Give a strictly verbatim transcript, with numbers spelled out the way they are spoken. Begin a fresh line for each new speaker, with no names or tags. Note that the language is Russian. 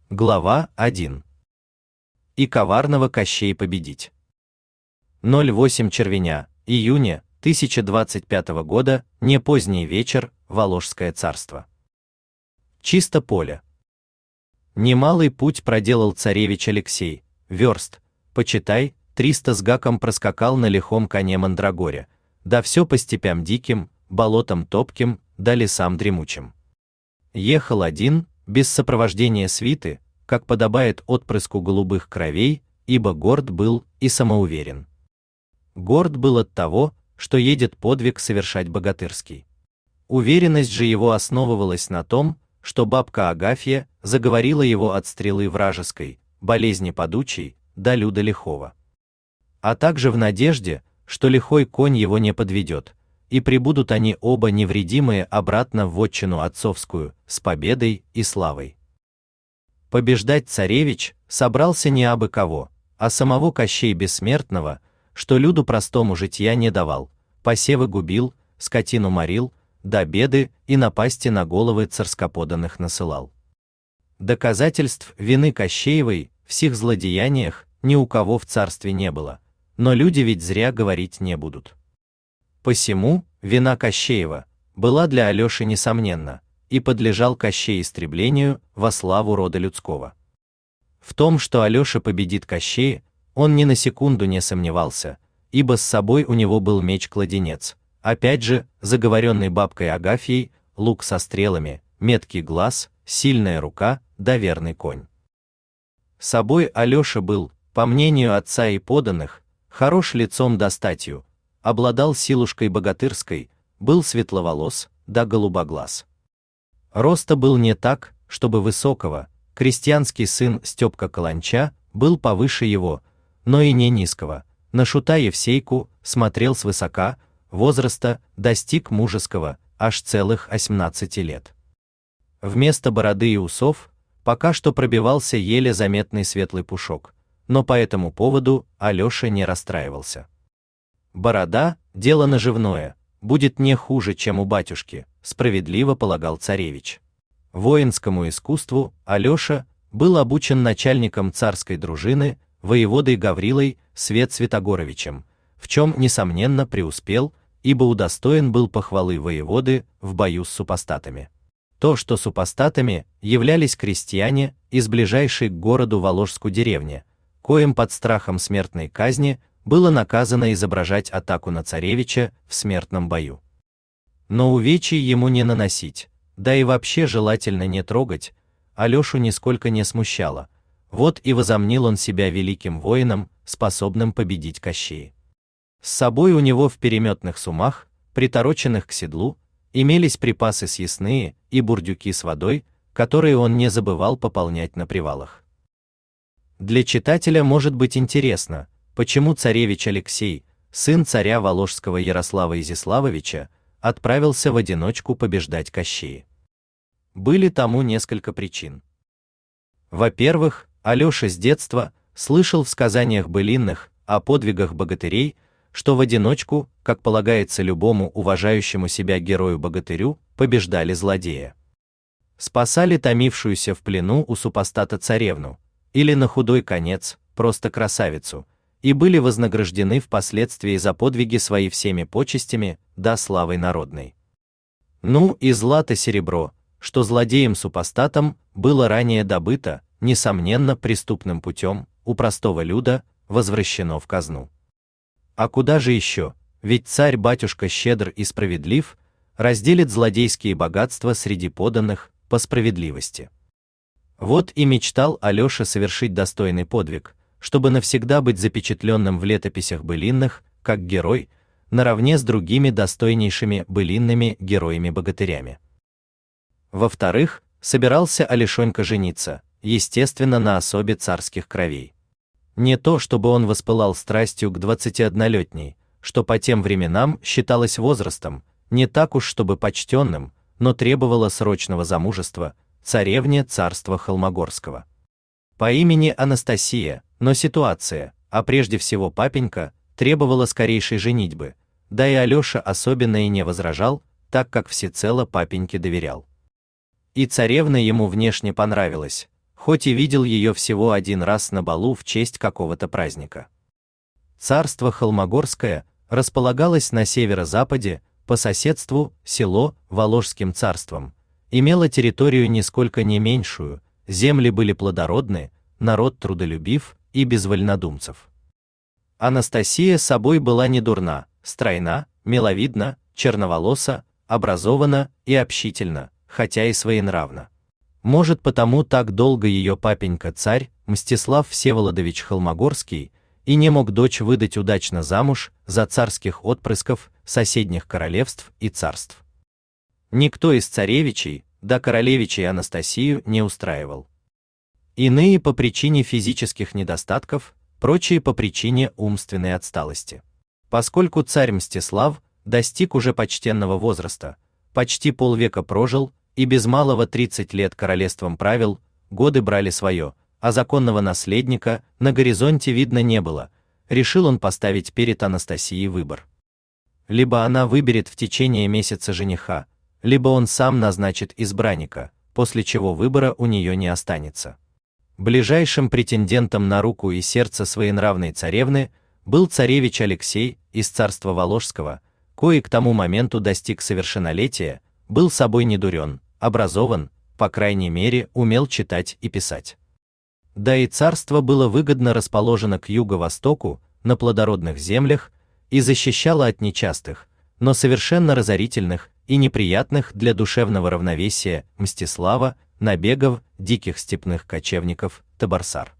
Глава один. И коварного Кощей победить. ноль восемь Червеня, июня тысяча двадцать пятого года, не поздний вечер, Воложское царство. Чисто поле. Немалый путь проделал царевич Алексей, верст, почитай, триста с гаком проскакал на лихом коне Мандрагоре, да все по степям диким, болотам топким, да лесам дремучим. Ехал один, без сопровождения свиты, как подобает отпрыску голубых кровей, ибо горд был и самоуверен. Горд был от того, что едет подвиг совершать богатырский. Уверенность же его основывалась на том, что бабка Агафья заговорила его от стрелы вражеской, болезни падучей, до люда лихого. А также в надежде, что лихой конь его не подведет, и прибудут они оба невредимые обратно в вотчину отцовскую, с победой и славой. Побеждать царевич собрался не абы кого, а самого Кощей Бессмертного, что люду простому житья не давал, посевы губил, скотину морил, да беды и напасти на головы царскоподанных насылал. Доказательств вины Кощеевой в сих злодеяниях ни у кого в царстве не было, но люди ведь зря говорить не будут. Посему вина Кощеева была для Алёши несомненна, и подлежал Кощей истреблению во славу рода людского. В том, что Алёша победит Кощея, он ни на секунду не сомневался, ибо с собой у него был меч-кладенец, опять же, заговоренный бабкой Агафьей, лук со стрелами, меткий глаз, сильная рука, да верный конь. Собой Алёша был, по мнению отца и поданых, хорош лицом да статью, обладал силушкой богатырской, был светловолос, да голубоглаз. Роста был не так, чтобы высокого, крестьянский сын Степка Каланча был повыше его, но и не низкого, на шута Евсейку смотрел свысока, возраста достиг мужеского, аж целых осьмнадцати лет. Вместо бороды и усов пока что пробивался еле заметный светлый пушок, но по этому поводу Алёша не расстраивался. Борода – дело наживное, будет не хуже, чем у батюшки, справедливо полагал царевич. Воинскому искусству Алёша был обучен начальником царской дружины, воеводой Гаврилой Свет-Святогоровичем, в чем, несомненно, преуспел, ибо удостоен был похвалы воеводы в бою с супостатами. То, что супостатами являлись крестьяне из ближайшей к городу Воложску деревни, коим под страхом смертной казни было наказано изображать атаку на царевича в смертном бою. Но увечий ему не наносить, да и вообще желательно не трогать, Алёшу нисколько не смущало. Вот и возомнил он себя великим воином, способным победить Кощея. С собой у него в переметных сумах, притороченных к седлу, имелись припасы съестные и бурдюки с водой, которые он не забывал пополнять на привалах. Для читателя может быть интересно, почему царевич Алексей, сын царя Воложского Ярослава Изяславовича, отправился в одиночку побеждать Кощея. Были тому несколько причин. Во-первых, Алёша с детства слышал в сказаниях былинных о подвигах богатырей, что в одиночку, как полагается любому уважающему себя герою-богатырю, побеждали злодея. Спасали томившуюся в плену у супостата царевну, или на худой конец, просто красавицу, и были вознаграждены впоследствии за подвиги свои всеми почестями, да славой народной. Ну и злато-серебро, что злодеям-супостатам было ранее добыто, несомненно, преступным путем, у простого люда, возвращено в казну. А куда же еще, ведь царь-батюшка щедр и справедлив, разделит злодейские богатства среди подданных по справедливости. Вот и мечтал Алёша совершить достойный подвиг, чтобы навсегда быть запечатленным в летописях былинных, как герой, наравне с другими достойнейшими былинными героями-богатырями. Во-вторых, собирался Алешонька жениться, естественно, на особе царских кровей. Не то, чтобы он воспылал страстью к двадцатиоднолетней, что по тем временам считалось возрастом, не так уж чтобы почтенным, но требовало срочного замужества, царевне царства Холмогорского. По имени Анастасия, но ситуация, а прежде всего папенька, требовала скорейшей женитьбы, да и Алёша особенно и не возражал, так как всецело папеньке доверял. И царевна ему внешне понравилась, хоть и видел ее всего один раз на балу в честь какого-то праздника. Царство Холмогорское располагалось на северо-западе, по соседству село Воложским царством, имело территорию нисколько не меньшую, земли были плодородны, народ трудолюбив и без вольнодумцев. Анастасия собой была не дурна, стройна, миловидна, черноволоса, образована и общительна, хотя и своенравна. Может, потому так долго ее папенька-царь Мстислав Всеволодович Холмогорский и не мог дочь выдать удачно замуж за царских отпрысков соседних королевств и царств. Никто из царевичей, да королевичей Анастасию не устраивал. Иные по причине физических недостатков, прочие по причине умственной отсталости. Поскольку царь Мстислав достиг уже почтенного возраста, почти полвека прожил и без малого тридцать лет королевством правил, годы брали свое, а законного наследника на горизонте видно не было, решил он поставить перед Анастасией выбор. Либо она выберет в течение месяца жениха, либо он сам назначит избранника, после чего выбора у нее не останется. Ближайшим претендентом на руку и сердце своенравной царевны был царевич Алексей из царства Воложского, кой к тому моменту достиг совершеннолетия, был собой недурен, образован, по крайней мере, умел читать и писать. Да и царство было выгодно расположено к юго-востоку, на плодородных землях, и защищало от нечастых, но совершенно разорительных и неприятных для душевного равновесия Мстислава набегов диких степных кочевников табарсар.